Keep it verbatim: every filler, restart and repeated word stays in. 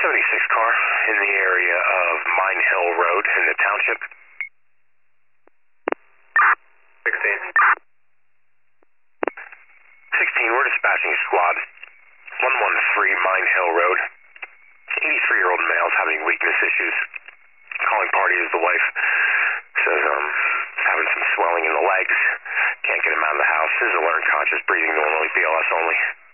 seventy-six car in the area of Mine Hill Road in the township. sixteen. sixteen, we're dispatching squad. one one three Mine Hill Road. eighty-three-year-old male's having weakness issues. Calling party is the wife. Says, um, having some swelling in the legs. Can't get him out of the house. Is alert, conscious, breathing normally, B L S only.